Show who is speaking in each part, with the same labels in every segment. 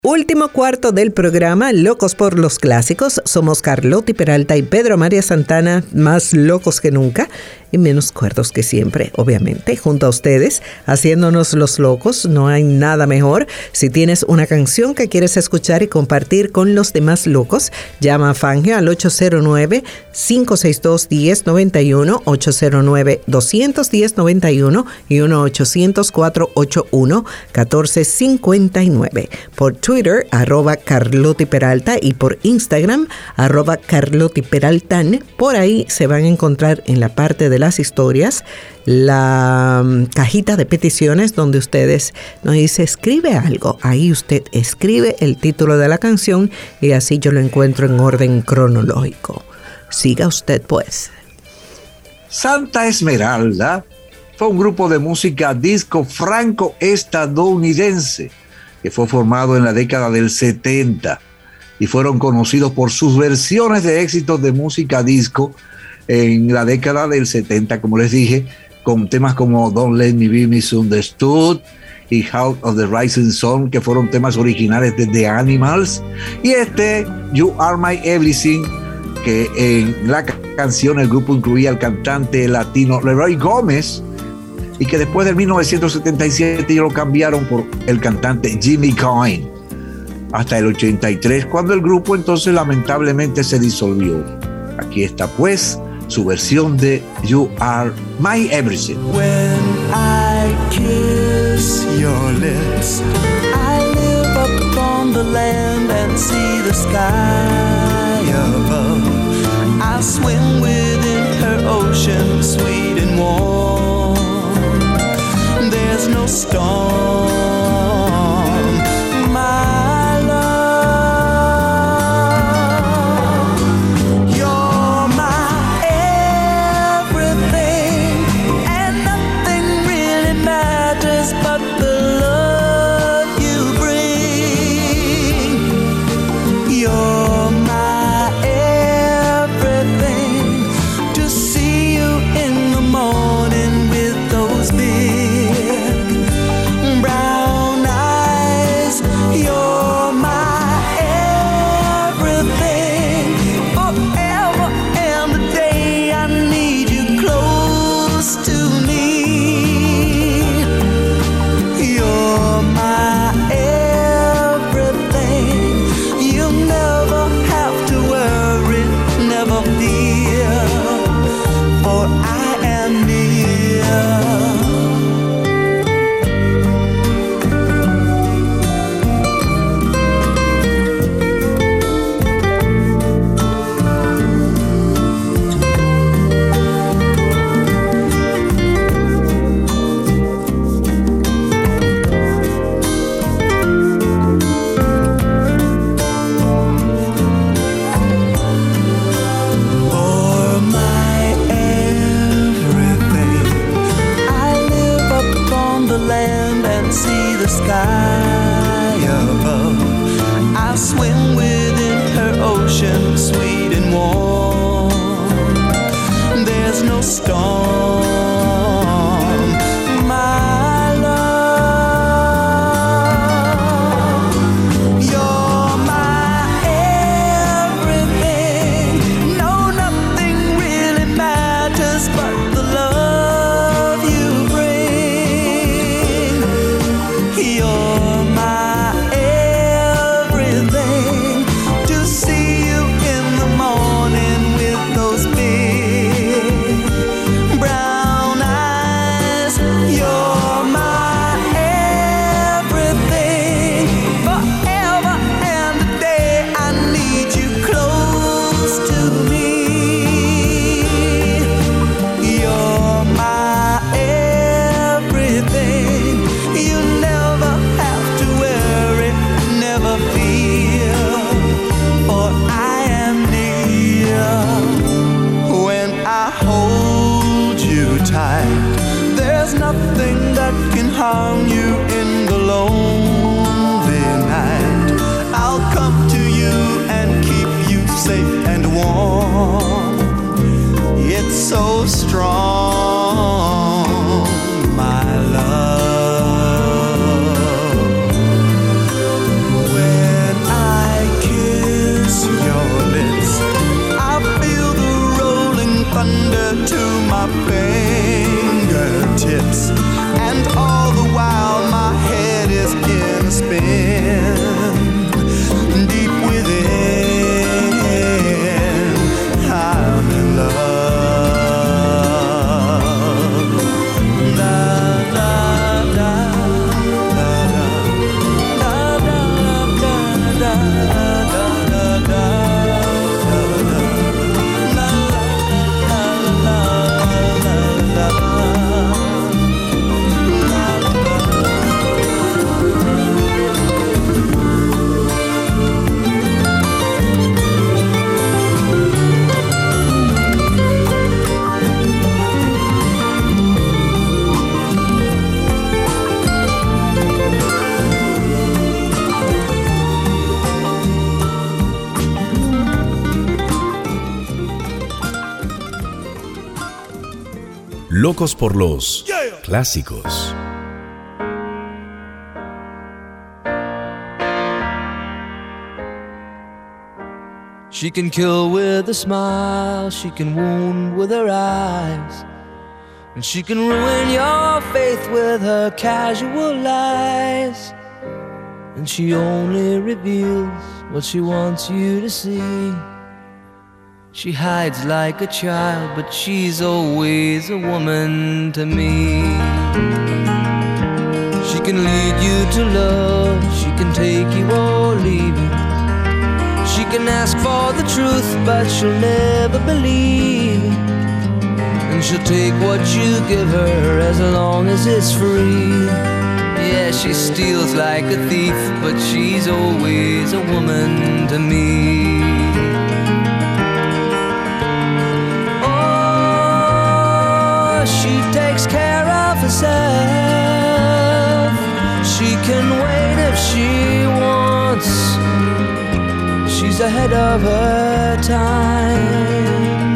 Speaker 1: Último cuarto del programa Locos por los Clásicos. Somos Carlotti Peralta y Pedro María Santana, más locos que nunca y menos cuerdos que siempre, obviamente, junto a ustedes, haciéndonos los locos. No hay nada mejor. Si tienes una canción que quieres escuchar y compartir con los demás locos, llama a Fangio al 809-562-1091, 809-210-91 y 1-800-481-1459. Por Twitter, @Carlotti Peralta, y por Instagram, @Carlotti Peraltan. Por ahí se van a encontrar en la parte de las historias la cajita de peticiones donde ustedes nos dicen escribe algo. Ahí usted escribe el título de la canción y así yo lo encuentro en orden cronológico. Siga usted pues.
Speaker 2: Santa Esmeralda fue un grupo de música disco franco-estadounidense que fue formado en la década del 70 y fueron conocidos por sus versiones de éxitos de música disco en la década del 70, como les dije, con temas como Don't Let Me Be Misunderstood y House of the Rising Sun, que fueron temas originales de The Animals, y You Are My Everything, que en la canción el grupo incluía al cantante latino Leroy Gómez, y que después de 1977 lo cambiaron por el cantante Jimmy Coyne, hasta el 83, cuando el grupo entonces lamentablemente se disolvió. Aquí está pues su versión de You Are My Everything.
Speaker 3: When I kiss your lips, I live up on the land and see the sky above. I swim within her ocean, sweet and warm. There's no storm, my love. You're my everything, and nothing really matters but the love you bring. You're my everything. To see you in the morning with those big brown within. I'm in love. La la la la la la la la la.
Speaker 4: Locos por los clásicos.
Speaker 3: She can kill with a smile, she can wound with her eyes, and she can ruin your faith with her casual lies. And she only reveals what she wants you to see. She hides like a child, but she's always a woman to me. She can lead you to love, she can take you or leave you. She can ask for the truth, but she'll never believe. And she'll take what you give her as long as it's free. Yeah, she steals like a thief, but she's always a woman to me. She takes care of herself. She can wait if she wants. She's ahead of her time.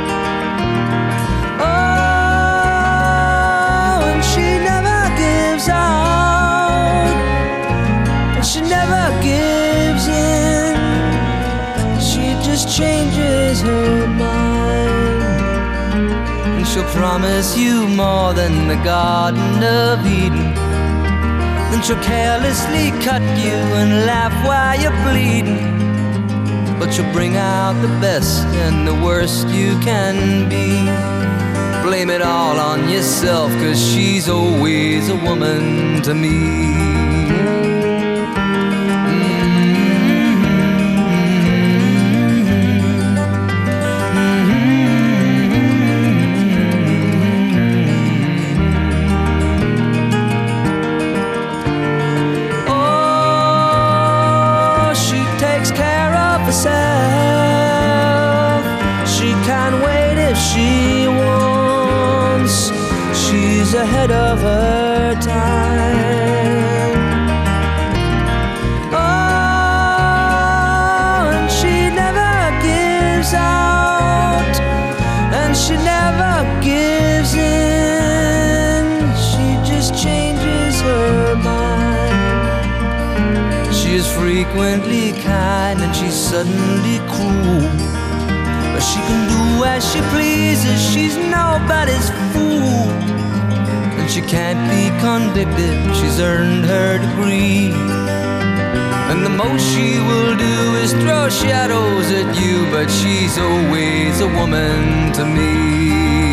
Speaker 3: Oh, and she never gives out, and she never gives in. She just changes her mind. She'll promise you more than the Garden of Eden. Then she'll carelessly cut you and laugh while you're bleeding. But she'll bring out the best and the worst you can be. Blame it all on yourself, 'cause she's always a woman to me. She can wait if she wants. She's ahead of her time. Oh, and she never gives out, and she never gives in. She just changes her mind. She is frequently kind and she's suddenly cruel, but she can do as she pleases, she's nobody's fool. And she can't be convicted, she's earned her degree. And the most she will do is throw shadows at you, but she's always a woman to me.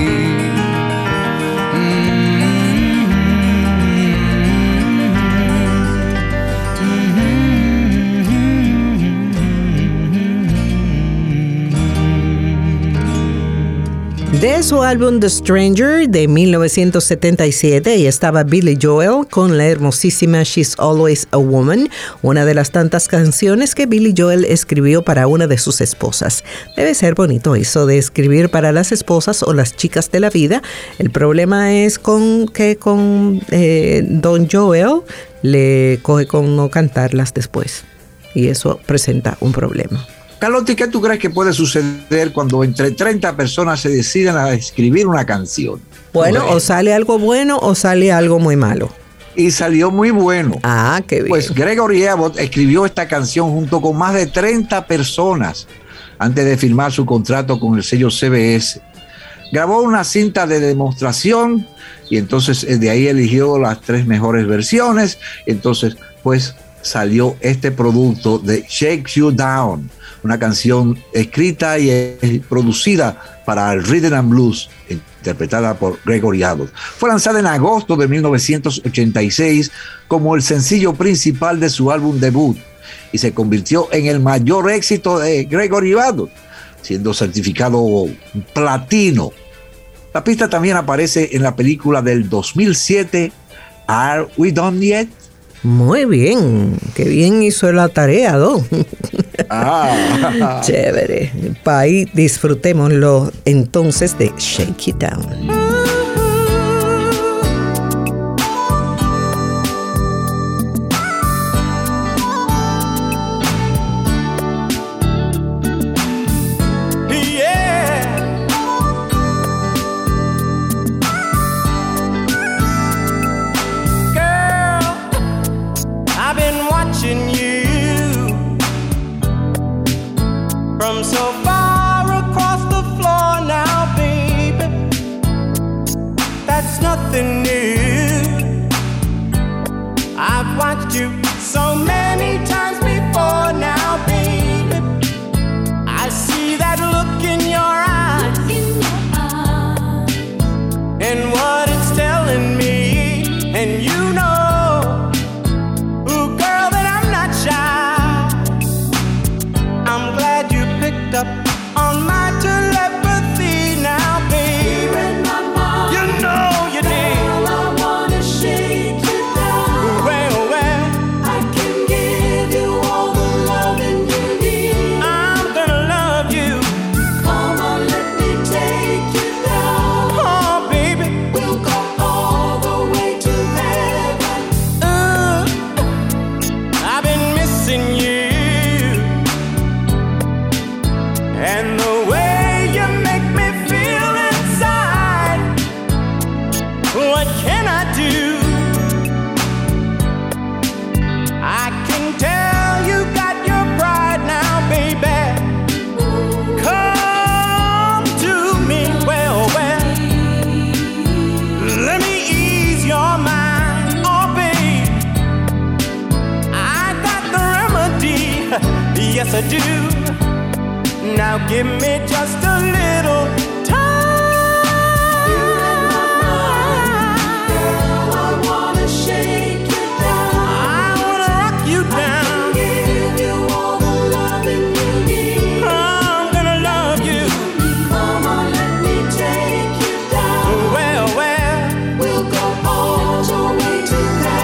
Speaker 1: De su álbum The Stranger de 1977, y estaba Billy Joel con la hermosísima She's Always a Woman, una de las tantas canciones que Billy Joel escribió para una de sus esposas. Debe ser bonito eso de escribir para las esposas o las chicas de la vida. El problema es que con Don Joel le coge con no cantarlas después, y eso presenta un problema.
Speaker 2: Carlotti, ¿qué tú crees que puede suceder cuando entre 30 personas se decidan a escribir una canción?
Speaker 1: Bueno, o sale algo bueno o sale algo muy malo.
Speaker 2: Y salió muy bueno.
Speaker 1: Ah, qué bien.
Speaker 2: Pues Gregory Abbott escribió esta canción junto con más de 30 personas antes de firmar su contrato con el sello CBS. Grabó una cinta de demostración y entonces de ahí eligió las 3 mejores versiones. Entonces, pues salió este producto de Shake You Down, una canción escrita y producida para el Rhythm and Blues, interpretada por Gregory Abbott. Fue lanzada en agosto de 1986 como el sencillo principal de su álbum debut y se convirtió en el mayor éxito de Gregory Abbott, siendo certificado platino. La pista también aparece en la película del 2007, Are We Done Yet?
Speaker 1: Muy bien, qué bien hizo la tarea, Don. Chévere. Para ahí disfrutémoslo entonces de Shake It Down.
Speaker 5: Yes, I do. Now give me just a little time. You're in my mind, girl. I wanna shake you down. I wanna rock you down. I can give you all the loving you need. I'm gonna love you. Come on, let me take you down. Well, we'll go all the way to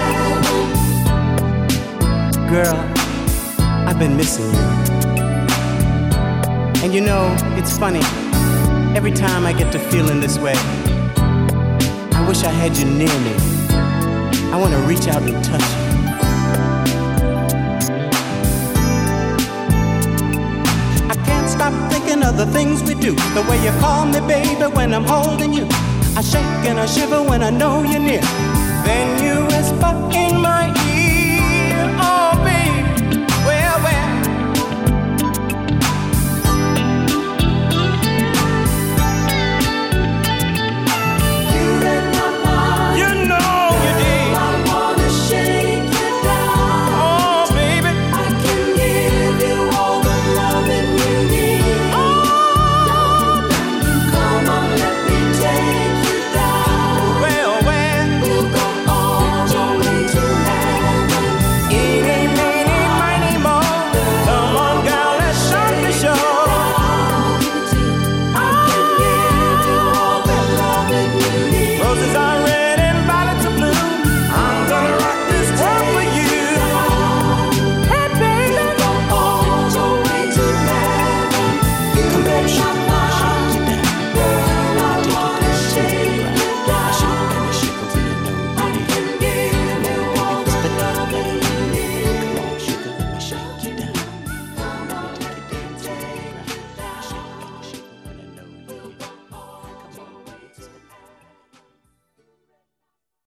Speaker 5: heaven. Girl, I've been missing you. And you know, it's funny, every time I get to feeling this way, I wish I had you near me. I want to reach out and touch you. I can't stop thinking of the things we do, the way you call me baby when I'm holding you. I shake and I shiver when I know you're near. Then you whisper in my